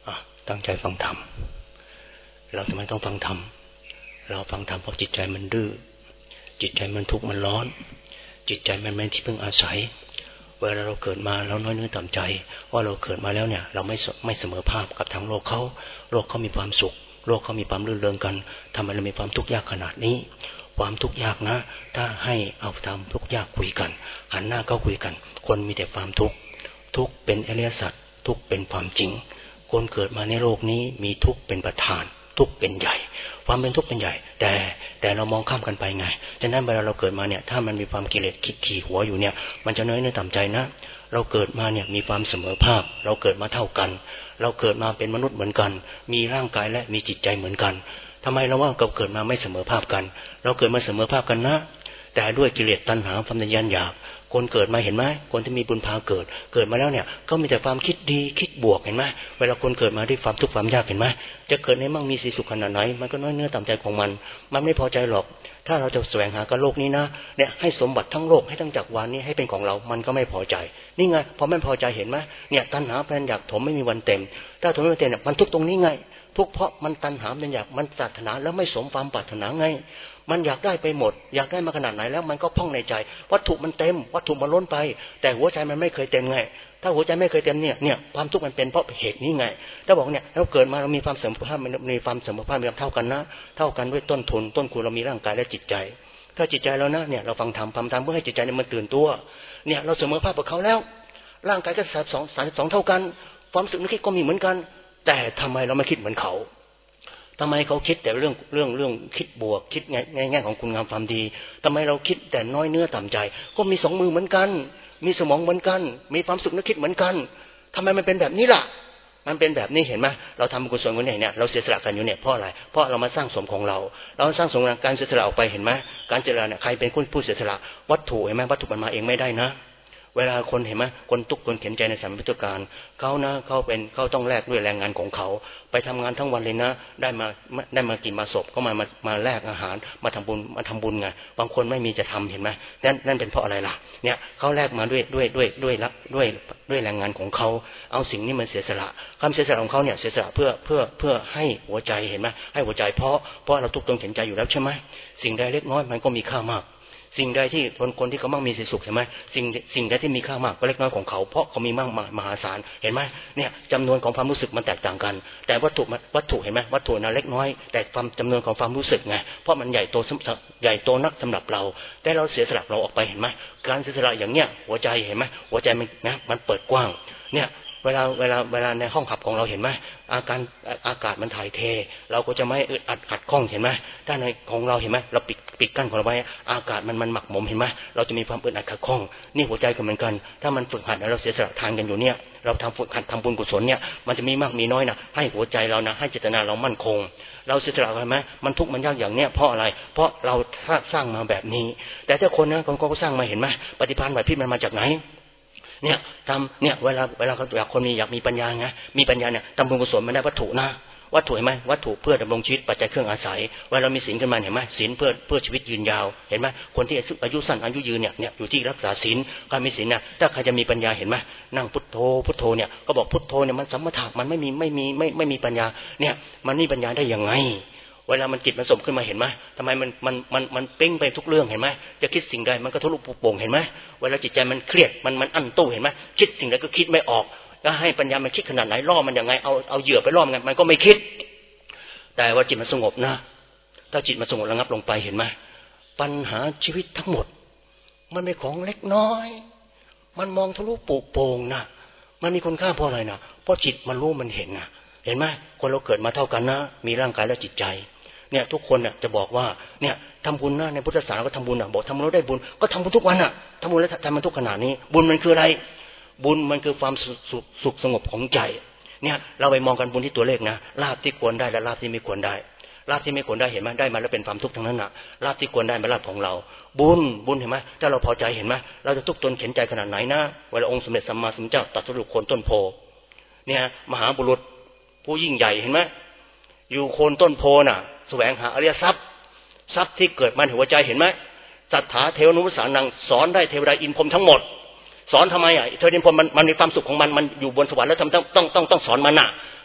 ตั้งใจฟังธรรมเราทำไมต้องฟังธรรมเราฟังธรรมเพราะจิตใจมันดื้อจิตใจมันทุกข์มันร้อนจิตใจมันไม่ที่พึ่งอาศัยเวลาเราเกิดมาเราน้อยเนื้อต่ำใจว่าเราเกิดมาแล้วเนี่ยเราไม่เสมอภาพกับทางโลกเขามีความสุขโลกเขามีความรื่นเริงกันทำไมเรามีความทุกข์ยากขนาดนี้ความทุกข์ยากนะถ้าให้เอาทำทุกข์ยากคุยกันหันหน้าเข้าคุยกันคนมีแต่ความทุกข์เป็นอริยสัจทุกข์เป็นความจริงคนเกิดมาในโลกนี้มีทุกข์เป็นประธานทุกข์เป็นใหญ่ความเป็นทุกข์เป็นใหญ่แต่เรามองข้ามกันไปไงฉะนั้นเวลาเราเกิดมาเนี่ยถ้ามันมีความกิเลสคิดขี่หัวอยู่เนี่ยมันจะน้อยเนื้อต่ำใจนะเราเกิดมาเนี่ยมีความเสมอภาคเราเกิดมาเท่ากันเราเกิดมาเป็นมนุษย์เหมือนกันมีร่างกายและมีจิตใจเหมือนกันทำไมเราว่าเราเกิดมาไม่เสมอภาคกันเราเกิดมาเสมอภาคกันนะแต่ด้วยกิเลสตัณหาความทะยานอยากคนเกิดมาเห็นไหมคนที่มีบุญพาเกิดมาแล้วเนี่ยก็มีแต่ความคิดดีคิดบวกเห็นไหมเวลาคนเกิดมาด้วยความทุกข์ความยากเห็นไหมจะเกิดในมั่งมีสีสุขขนาดไหนมันก็น้อยเนื้อต่ำใจของมันไม่พอใจหรอกถ้าเราจะแสวงหากับโลกนี้นะเนี่ยให้สมบัติทั้งโลกให้ทั้งจักรวาลนี้ให้เป็นของเรามันก็ไม่พอใจนี่ไงพอไม่พอใจเห็นไหมเนี่ยตัณหาแปลนอยากถมไม่มีวันเต็มถ้าถมไม่มีวันเต็มเนี่ยมันทุกตรงนี้ไงทุกเพราะมันตัณหาเป็นอยากมันปรารถนาแล้วไม่สมความปรารถนาไงมันอยากได้ไปหมดอยากได้มาขนาดไหนแล้วมันก็พ่องในใจวัตถุมันเต็มวัตถุมันล้นไปแต่หัวใจมันไม่เคยเต็มไงถ้าหัวใจไม่เคยเต็มเนี่ยความทุกข์มันเป็นเพราะเหตุนี้ไงถ้าบอกเนี่ยเราเกิดมาเรามีความเสมอภาคมีความเสมอภาคมีความเท่ากันนะเท่ากันด้วยต้นทุนเรามีร่างกายและจิตใจถ้าจิตใจเรานะเนี่ยเราฟังธรรมเพื่อให้จิตใจเนี่ยมันตื่นตัวเนี่ยเราเสมอภาคกับเขาแล้วร่างกายก็32เท่ากันความรู้สึกนึกคิดก็มีเหมือนกันแต่ทำไมเราไม่คิดเหมือนเขาทำไมเขาคิดแต่เรื่องคิดบวกคิดแง่ของคุณงามความดีทำไมเราคิดแต่น้อยเนื้อต่ำใจก็มี2มือเหมือนกันมีสมองเหมือนกันมีความสุขนึกคิดเหมือนกันทำไมมันเป็นแบบนี้ล่ะมันเป็นแบบนี้เห็นไหมเราทำกุศลกันเนี่ยเราเสียสละกันอยู่เนี่ยเพราะอะไรเพราะเรามาสร้างสมของเราสร้างสมการเสียสละออกไปเห็นไหมการเสียสละเนี่ยใครเป็นผู้เสียสละวัตถุเห็นไหมวัตถุมันมาเองไม่ได้นะเวลาคนเห็นไหมคนทุกข์คนเข็นใจในสมัยพุทธกาลเขาต้องแลกด้วยแรงงานของเขาไปทำงานทั้งวันเลยนะได้มากินมาศพก็มาแลกอาหารมาทำบุญไงบางคนไม่มีจะทำเห็นไหมนั่นเป็นเพราะอะไรล่ะเนี่ยเขาแลกมาด้วยแรงงานของเขาเอาสิ่งนี้มันเสียสละความเสียสละของเขาเนี่ยเสียสละเพื่อให้หัวใจเห็นไหมให้หัวใจเพราะเราทุกข์คนเข็นใจอยู่แล้วใช่ไหมสิ่งใดเล็กน้อยมันก็มีค่ามากสิ่งใดที่คนที่เขามั่งมีสีสุขเห็นไหมสิ่งใดที่มีค่ามากก็เล็กน้อยของเขาเพราะเขามีมั่งมหาศาลเห็นไหมเนี่ยจำนวนของความรู้สึกมันแตกต่างกันแต่วัตถุเห็นไหมวัตถุนั้นเล็กน้อยแต่ความจำนวนของความรู้สึกไงเพราะมันใหญ่โตนักสำหรับเราแต่เราเสียสละเราออกไปเห็นไหมการเสียสละอย่างเนี้ยหัวใจเห็นไหมหัวใจมันเปิดกว้างเนี่ยเวลาในห้องขับของเราเห็นไหมอากาศมันถ่ายเทเราก็จะไม่อึดอัดขัดข้องเห็นไหมถ้าในของเราเห็นไหมเราปิดกั้นของเราไว้อากาศมันหมักหมมเห็นไหมเราจะมีความอึดอัดขัดข้องนี่หัวใจก็เหมือนกันถ้ามันฝึกหัดแล้วเราเสียสละทานกันอยู่เนี่ยเราฝึกหัดทำบุญกุศลเนี่ยมันจะมีมากมีน้อยนะให้หัวใจเรานะให้เจตนาเรามั่นคงเราเสียสละไหมมันทุกข์มันยากอย่างเนี้ยเพราะอะไรเพราะเราสร้างมาแบบนี้แต่ถ้าคนนะคนก็สร้างมาเห็นไหมปฏิภาณไหวพริบมันมาจากไหนเนี่ยเวลาเขาอยากคนอยากมีปัญญาไงมีปัญญาเนี่ยทำบุญกุศลไม่ได้วัตถุนะวัตถุเห็นไหมวัตถุเพื่อดำรงชีวิตปัจจัยเครื่องอาศัยเวลาเรามีศีลขึ้นมาเห็นไหมศีลเพื่อชีวิตยืนยาวเห็นไหมคนที่อายุสั้นอายุยืนเนี่ยอยู่ที่รักษาศีลการมีศีลนะถ้าใครจะมีปัญญาเห็นไหมนั่งพุทโธเนี่ยก็บอกพุทโธเนี่ยมันสัมมาถะมันไม่มีปัญญาเนี่ยมันมีปัญญาได้ยังไงเวลามันจิตมันสมขึ้นมาเห็นไหมทำไมมันเป้งไปทุกเรื่องเห็นไหมจะคิดสิ่งใดมันก็ทะลุโป่งเห็นไหมเวลาจิตใจมันเครียดมันอั้นตู้เห็นไหมคิดสิ่งใดก็คิดไม่ออกแล้วให้ปัญญามันคิดขนาดไหนล่อมันยังไงเอาเหยื่อไปล่อมันมันก็ไม่คิดแต่ว่าจิตมันสงบนะถ้าจิตมันสงบระงับลงไปเห็นไหมปัญหาชีวิตทั้งหมดมันเป็นของเล็กน้อยมันมองทะลุโป่งนะมันมีคุณค่าเพราะอะไรนะเพราะจิตมันรู้มันเห็นนะเห็นไหมคนเราเกิดมาเท่ากันนะมีร่างกายและจิตใจเนี่ยทุกคนเนี่ยจะบอกว่าเนี่ยทำบุญนะในพุทธศาสนาก็ทำบุญบอกทำบุญแล้วได้บุญก็ทำบุญทุกวันทำบุญแล้วทำมันทุกขณะนี้บุญมันคืออะไรบุญมันคือความสุขสงบของใจเนี่ยเราไปมองกันบุญที่ตัวเลขนะลาภที่ควรได้และลาภที่ไม่ควรได้ลาภที่ไม่ควรได้เห็นไหมได้มาแล้วเป็นความทุกข์ทั้งนั้นลาภที่ควรได้เป็นลาภของเราบุญเห็นไหมถ้าเราพอใจเห็นไหมเราจะทุกข์ทนเข็นใจขนาดไหนนะเวลาองค์สมเด็จสัมมาสัมพุทธเจ้าตรัสรู้โคนต้นโพเนี่ยมหาบุรุษผู้ยิ่งใหญ่เห็นไหมอยู่โคนต้นโพน่ะแสวงหาอริยทรัพย์ที่เกิดมาในหัวใจเห็นไหมสัทธาเทวนุปสานังสอนได้เทวดาอินพรหมทั้งหมดสอนทำไมเทวดาอินพรหมมันมีความสุขของมันอยู่บนสวรรค์แล้วต้องสอนมัน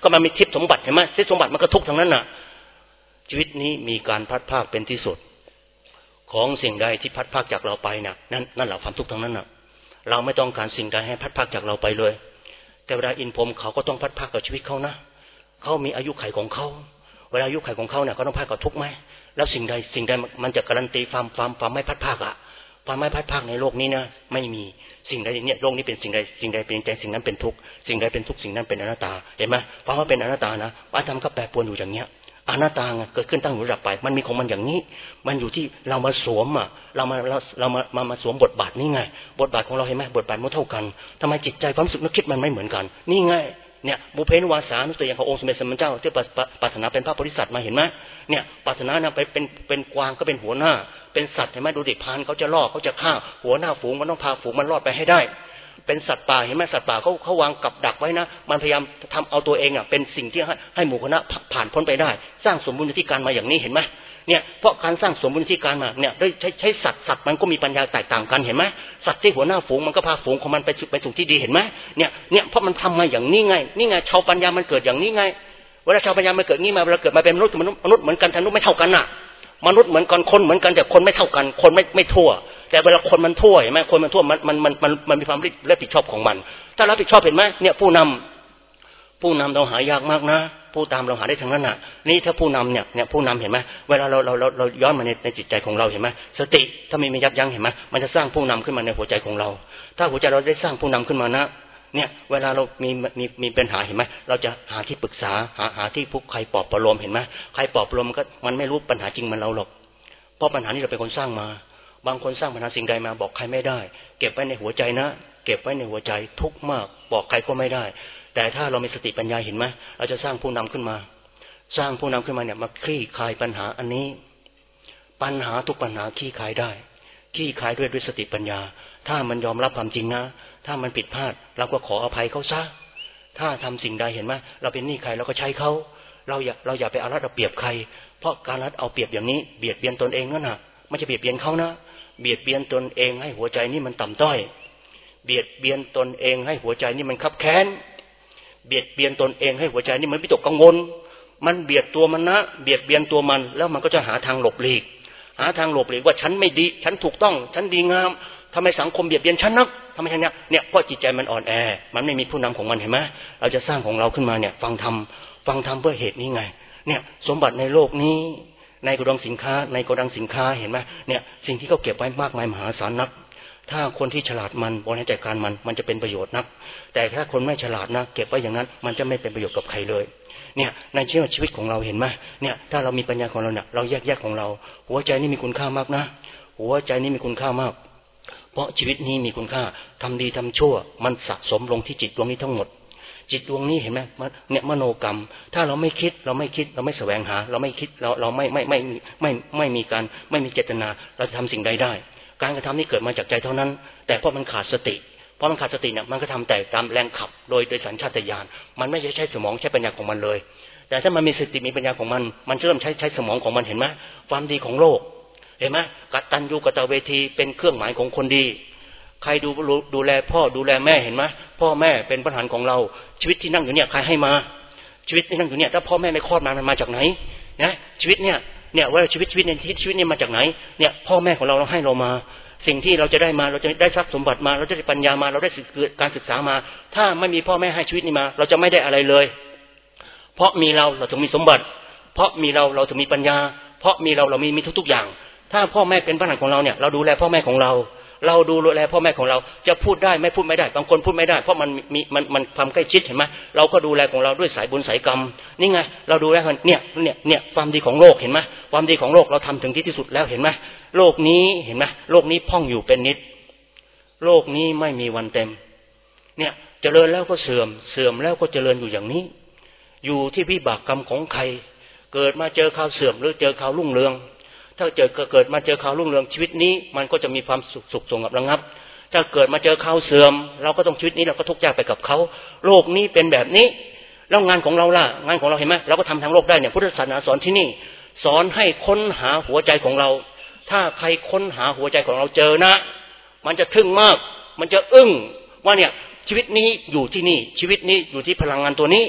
ก็มันมีทิพย์สมบัติเห็นไหมทิพย์สมบัติมันก็ทุกข์ทั้งนั้นน่ะชีวิตนี้มีการพัดพรากเป็นที่สุดของสิ่งใดที่พัดพรากจากเราไปน่ะนั่นแหละความทุกข์ทั้งนั้นน่ะเราไม่ต้องการสิ่งใดให้พัดพรากจากเราไปเลยแต่เวลาอินพรหมเขาก็ต้องพัดพรากกับชีวิตเขานะเขามีอายุไขของเขาเวลาอายุไขของเขาเนี่ยเขาต้องพัดกับทุกข์ไหมแล้วสิ่งใดมันจะการันตีความไม่พัดพรากอะความไม่พัดพรากในโลกนี้นะไม่มีสิ่งใดเนี่ยโลกนี้เป็นสิ่งใดเป็นใจสิ่งนั้นเป็นทุกข์สิ่งใดเป็นทุกข์สิ่งนั้นเป็นอนัตตาเห็นไหมเพราะว่าเป็นอนัตตานะอาธรรมก็แปรปรวนอยู่อย่างเงี้ยอนัตตาเกิดขึ้นตั้งอยู่ดับไปมันมีของมันอย่างนี้มันอยู่ที่เรามาสวมอ่ะเรามาสวมบทบาทนี่ไงบทบาทของเราเห็นไหมบทบาทมันเท่ากันทำไมจิตใจความรู้สึกนึกคิดมันไม่เหมือนกันนี่ไงเนี่ยบุพเพนวาสานุสติอย่างขององค์สมเด็จสมณเจ้าที่ปรารถนาเป็นพระโพธิสัตว์มาเห็นไหมเนี่ยปรารถนานะเป็นกวางก็เป็นหัวหน้าเป็นสัตว์เห็นไหมดูดิพานเขาจะล่อเขาจะฆ่าหัวหน้าฝูงมันต้องพาฝูงมันรอดไปให้ได้เป็นสัตว์ป่าเห็นไหมสัตว์ป่าเขาวางกับดักไว้นะมันพยายามทำเอาตัวเองอ่ะเป็นสิ่งที่ให้หมู่คณะผ่านพ้นไปได้สร้างสมบูรณ์ที่การมาอย่างนี้เห็นไหมเนี่ยเพราะการสร้างสมบูรณ์ที่การมาเนี่ยด้วยใช้สัตว์มันก็มีปัญญาแตกต่างกันเห็นไหมสัตว์ที่หัวหน้าฝูงมันก็พาฝูงของมันไปสู่ที่ดีเห็นไหมเนี่ยเพราะมันทำมาอย่างนี้ไงนี่ไงชาวปัญญามันเกิดอย่างนี้ไงเวลาชาวปัญญามันเกิดงี้มาเวลาเกิดมาเป็นมนุษย์เหมือนกันแต่มนุษย์ไม่เท่ากันน่ะมนุษย์เหมือนกันคนเหมือนกันแต่คนไม่เท่ากันคนไม่ทั่วแต่เวลาคนมันทั่วเห็นไหมคนมันทั่วมันมีความรับผิดชอบของมันถ้ารับผิดชอบเห็นไหมเนี่ยผู้นำเราหายากมากนะผู้ตามเราหาได้ทั้งนั้นน่ะนี่ถ้าผู้นำเนี่ยผู้นำเห็นไหมเวลาเราย้อนมาในจิตใจของเราเห็นไหมสติถ้าไม่ยับยั้งเห็นไหมมันจะสร้างผู้นำขึ้นมาในหัวใจของเราถ้าหัวใจเราได้สร้างผู้นำขึ้นมานะเนี่ยเวลาเรามีปัญหาเห็นไหมเราจะหาที่ปรึกษาหาที่ใครปลอบประโลมเห็นไหมใครปลอบประโลมมันไม่รู้ปัญหาจริงมันเราหรอกเพราะปัญหานี้เราเป็นคนสร้างมาบางคนสร้างปัญหาสิ่งใดมาบอกใครไม่ได้เก็บไว้ในหัวใจนะเก็บไว้ในหัวใจทุกข์มากบอกใครก็ไม่ได้แต่ถ้าเรามีสติปัญญาเห็นไหมเราจะสร้างผู้นำขึ้นมาเนี่ยมาคลี่คลายปัญหาอันนี้ปัญหาทุกปัญหาคลี่คลายได้คลี่คลายด้วยสติปัญญาถ้ามันยอมรับความจริงนะถ้ามันผิดพลาดเราก็ขออภัยเขาซะถ้าทำสิ่งใดเห็นไหมเราเป็นหนี้ใครเราก็ใช้เขาเราอย่าไปเอารัดเอาเปรียบใครเพราะการรัดเอาเปรียบอย่างนี้เบียดเบียนตนเองนั่นน่ะไม่ใช่เบียดเบียนเขานะเบียดเบียนตนเองให้หัวใจนี่มันต่ำต้อยเบียดเบียนตนเองให้หัวใจนี่มันคับแค้นเบียดเบียนตนเองให้หัวใจนี่มันวิตกกังวลมันเบียดตัวมันนะเบียดเบียนตัวมันแล้วมันก็จะหาทางหลบหลีกว่าฉันไม่ดีฉันถูกต้องฉันดีงามทำไมสังคมเบียดเบียนฉันนักทำไมเนี่ยเพราะจิตใจมันอ่อนแอมันไม่มีผู้นำของมันเห็นไหมเราจะสร้างของเราขึ้นมาเนี่ยฟังธรรมเพื่อเหตุนี้ไงเนี่ยสมบัติในโลกนี้ในโกดังสินค้าเห็นไหมเนี่ยสิ่งที่เขาเก็บไว้มากมายมหาศาลนักถ้าคนที่ฉลาดมันบริหารจัดการมันจะเป็นประโยชน์นักแต่ถ้าคนไม่ฉลาดนะเก็บไว้อย่างนั้นมันจะไม่เป็นประโยชน์กับใครเลยเนี่ยในชีวิตของเราเห็นไหมเนี่ยถ้าเรามีปัญญาของเราเนี่ยเราแยกของเราหัวใจนี่มีคุณค่ามากนะหัวใจนี่มีคุณค่ามากเพราะชีวิตนี้มีคุณค่าทำดีทำชั่วมันสะสมลงที่จิตดวงนี้ทั้งหมดจิตดวงนี้เห็นไหมเนี่ยมโนกรรมถ้าเราไม่คิดเราไม่แสวงหาเราไม่คิดเราไม่มีเจตนาเราจะทำสิ่งใดได้การกระทำนี้เกิดมาจากใจเท่านั้นแต่เพราะมันขาดสติเนี่ยมันก็ทำแต่ตามแรงขับโดยสัญชาตญาณมันไม่ใช่สมองใช้ปัญญาของมันเลยแต่ถ้ามันมีสติมีปัญญาของมันจะเริ่มใช้สมองของมันเห็นไหมความดีของโลกเห็นไหมกตัญญูกตเวทีเป็นเครื่องหมายของคนดีใครดูแลพ่อดูแลแม่เห็นไหมพ่อแม่เป็นประธานของเราชีวิตที่นั่งอยู่เนี่ยใครให้มาชีวิตที่นั่งอยู่เนี่ยถ้าพ่อแม่ไม่คลอดมันมาจากไหนนะชีวิตเนี่ยว่าชีวิตในชีวิตนี้มาจากไหนเนี่ยพ่อแม่ของเราให้เรามาสิ่งที่เราจะได้มาเราจะได้ทรัพย์สมบัติมาเราจะได้ปัญญามาเราได้การศึกษามาถ้าไม่มีพ่อแม่ให้ชีวิตนี้มาเราจะไม่ได้อะไรเลยเพราะมีเราถึงมีสมบัติเพราะมีเราถึงมีปัญญาเพราะมีเรามีทุกอย่างถ้าพ่อแม่เป็นประธานของเราเนี่ยเราดูแลพ่อแม่ของเราดูแลพ่อแม่ของเราจะพูดได้ไม่พูดไม่ได้บางคนพูดไม่ได้เพราะมันความใกล้ชิดเห็นไหมเราก็ดูแลของเราด้วยสายบุญสายกรรมนี่ไงเราดูแลเนี่ยความดีของโลกเห็นไหมความดีของโลกเราทำถึงที่สุดแล้วเห็นไหมโลกนี้เห็นไหมโลกนี้พ่องอยู่เป็นนิดโลกนี้ไม่มีวันเต็มเนี่ยเจริญแล้วก็เสื่อมแล้วก็เจริญอยู่อย่างนี้อยู่ที่วิบากกรรมของใครเกิดมาเจอข่าวเสื่อมหรือเจอข่าวรุ่งเรืองถ้าเกิดมาเจอข่าวรุ่งเรืองชีวิตนี้มันก็จะมีความสุขสงบระงับถ้าเกิดมาเจอข่าวเสื่อมเราก็ต้องชีวิตนี้เราก็ทุกข์ยากไปกับเขาโลกนี้เป็นแบบนี้แล้วงานของเราล่ะงานของเราเห็นไหมเราก็ทำทางโลกได้เนี่ยพุทธศาสนาสอนที่นี่สอนให้ค้นหาหัวใจของเราถ้าใครค้นหาหัวใจของเราเจอนะมันจะทึ่งมากมันจะอึ้งว่าเนี่ยชีวิตนี้อยู่ที่นี่ชีวิตนี้อยู่ที่พลังงานตัวนี้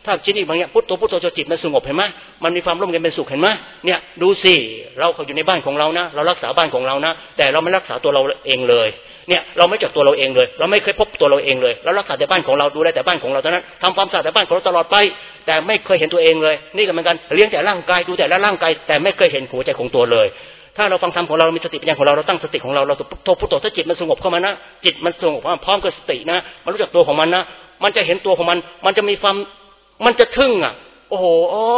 ถ้าจิตนี่บางอย่างพุทโธพุทโธจนจิตมันสงบเห็นไหมมันมีความร่มเย็นเป็นสุขเห็นไหมเนี่ยดูสิเราอยู่ในบ้านของเรานะเรารักษาบ้านของเรานะแต่เราไม่รักษาตัวเราเองเลยเนี่ยเราไม่จับตัวเราเองเลยเราไม่เคยพบตัวเราเองเลยเรารักษาแต่บ้านของเราดูแลแต่บ้านของเราเท่านั้นทำความสะอาดแต่บ้านของเราตลอดไปแต่ไม่เคยเห็นตัวเองเลยนี่ก็เหมือนกันเลี้ยงแต่ร่างกายดูแต่ละร่างกายแต่ไม่เคยเห็นหัวใจของตัวเลยถ้าเราฟังธรรมของเรามีสติปัญญาของเราตั้งสติของเราพุทโธพุทโธถ้าจิตมันสงบเข้ามานะจิตมันสงบพร้อมกับสตินะมันรู้จักตัวของมันนะมันจะเห็นตัวของมันจะมีความมันจะทึ่งอ่ะโอ้โห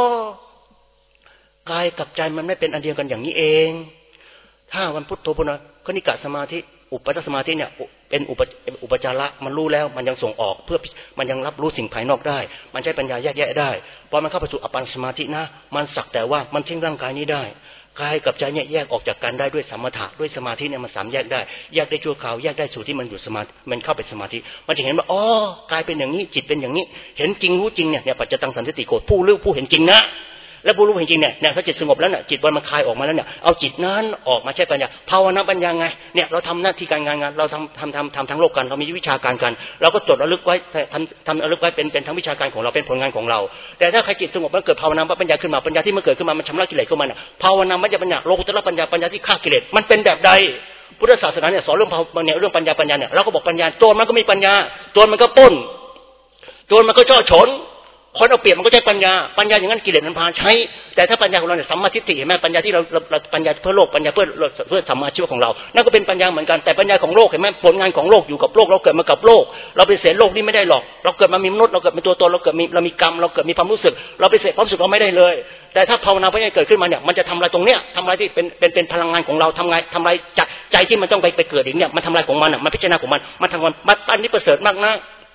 กายกับใจมันไม่เป็นอันเดียวกันอย่างนี้เองถ้าวันพุทโธพุทโธคณิกะสมาธิอุปจารสมาธิเนี่ยเป็นอุปจาระมันรู้แล้วมันยังส่งออกเพื่อมันยังรับรู้สิ่งภายนอกได้มันใช้ปัญญาแยกแยะได้พอมันเข้าไปสู่อัปปนาสมาธินะมันสักแต่ว่ามันทิ้งร่างกายนี้ได้กายกับใจเนี่ยแยกออกจากกันได้ด้วยสมถะด้วยสมาธิเนี่ยมันสามแยกได้แยกได้ชั่วคราวแยกได้สู่ที่มันอยู่สมาธิมันเข้าไปสมาธิมันจะเห็นว่าอ๋อกายเป็นอย่างนี้จิตเป็นอย่างนี้เห็นจริงรู้จริงเนี่ยปัจจตังสันติโกผู้รู้ผู้เห็นจริงนะแล้วผู้รู้เห็นจริงเนี่ยถ้าจิตสงบแล้วเนี่ยจิตมันคลายออกมาแล้วเนี่ยเอาจิตนั้นออกมาใช้ปัญญาภาวนาปัญญาไงเนี่ยเราทำหน้าที่การงานเราทำทั้งโลกกันเรามีวิชาการกันเราก็จดระลึกไว้ทำระลึกไว้เป็นทั้งวิชาการของเราเป็นผลงานของเราแต่ถ้าใครจิตสงบมันเกิดภาวนาปัญญาขึ้นมาปัญญาที่มันเกิดขึ้นมามันชำระกิเลสเข้ามาเนี่ยภาวนาปัญญาโลกุตระปัญญาที่ฆ่ากิเลสมันเป็นแบบใดพุทธศาสนาเนี่ยสอนเรื่องเรื่องปัญญาเนี่ยเราก็บอกปัญญาโจรมันก็มีปัญญาโจรมันก็ปล้นโจรมันก็ช่อฉนคนเอาเปรียบมันก็ใช้ปัญญาอย่างนั้นกิเลสมันพาใช้แต่ถ้าปัญญาของเราเนี่ยสัมมาทิฏฐิเห็นไหมปัญญาที่เราปัญญาเพื่อโลกปัญญาเพื่อสัมมาชีวของเรานั่นก็เป็นปัญญาเหมือนกันแต่ปัญญาของโลกเห็นไหมผลงานของโลกอยู่กับโลกเราเกิดมากับโลกเราไปเสพโลกนี่ไม่ได้หรอกเราเกิดมามีมนุษย์เราเกิดเป็นตัวตนเราเกิดมีกรรมเราเกิดมีความรู้สึกเราไปเสพความรู้สึกเราไม่ได้เลยแต่ถ้าภาวนาปัญญาเกิดขึ้นมาเนี่ยมันจะทำอะไรตรงเนี้ยทำอะไรที่เป็นพลังงานของเราทำอะไรจากใจที่มันต้องไปเกิดอย่างเนี้ยมันทำอะไรของมันมันพิจารณาของมันทำมันอันนี้ประเสริฐมากนะ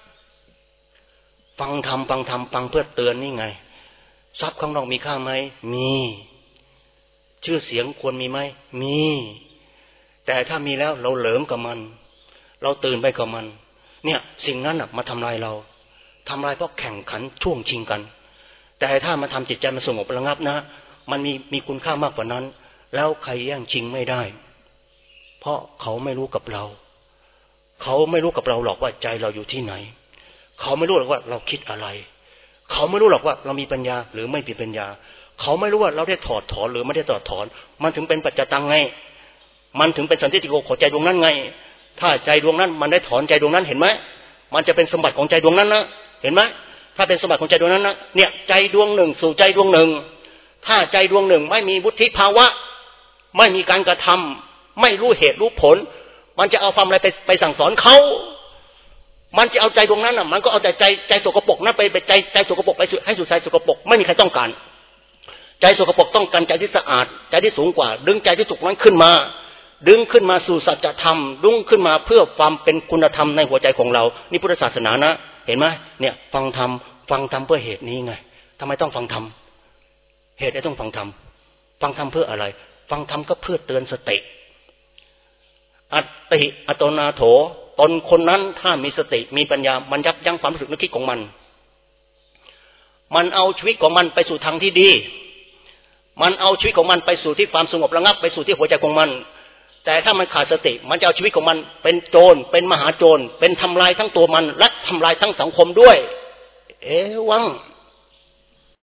ฟังธรรมฟังเพื่อเตือนนี่ไงทรัพย์ข้างนอกมีค่าไหมมีชื่อเสียงควรมีไหมมีแต่ถ้ามีแล้วเราเหลิมกับมันเราตื่นไปกับมันเนี่ยสิ่งนั้นมาทำลายเราทำลายเพราะแข่งขันช่วงชิงกันแต่ถ้ามาทำจิตใจมันสงบระงับนะมันมีคุณค่ามากกว่านั้นแล้วใครแย่งชิงไม่ได้เพราะเขาไม่รู้กับเราเขาไม่รู้กับเราหรอกว่าใจเราอยู่ที่ไหนเขาไม่รู้หรอกว่าเราคิดอะไรเขาไม่รู้หรอกว่าเรามีปัญญาหรือไม่มีปัญญาเขาไม่รู้ว่าเราได้ถอดถอนหรือไม่ได้ถอดถอนมันถึงเป็นปัจจตังไงมันถึงเป็นสันติโกของใจดวงนั้นไงถ้าใจดวงนั้นมันได้ถอนใจดวงนั้นเห็นไหมมันจะเป็นสมบัติของใจดวงนั้นนะเห็นไหมถ้าเป็นสมบัติของใจดวงนั้นนะเนี่ยใจดวงหนึ่งสู่ใจดวงหนึ่งถ้าใจดวงหนึ่งไม่มีวุฒิภาวะไม่มีการกระทำไม่รู้เหตุรู้ผลมันจะเอาความอะไรไปสั่งสอนเขามันจะเอาใจดวงนั้นมันก็เอาแต่ใจสกปรกนั้นไปใจสกปรกไปให้สู่ใจสกปรกไม่มีใครต้องการใจสกปรกต้องการใจที่สะอาดใจที่สูงกว่าดึงใจที่สุกนั้นขึ้นมาดึงขึ้นมาสู่สัจธรรมดึงขึ้นมาเพื่อความเป็นคุณธรรมในหัวใจของเรานี่พุทธศาสนานะเห็นไหมเนี่ยฟังธรรมเพื่อเหตุนี้ไงทำไมต้องฟังธรรมเหตุใดต้องฟังธรรมเพื่ออะไรฟังธรรมก็เพื่อเตือนสติอัตติอัตโนนาโถตนคนนั้นถ้ามีสติมีปัญญามันยับยั้งความรู้สึกนึกคิดของมันเอาชีวิตของมันไปสู่ทางที่ดีมันเอาชีวิตของมันไปสู่ที่ความสงบระงับไปสู่ที่หัวใจของมันแต่ถ้ามันขาดสติมันจะเอาชีวิตของมันเป็นโจรเป็นมหาโจรเป็นทำลายทั้งตัวมันและทำลายทั้งสังคมด้วยวัง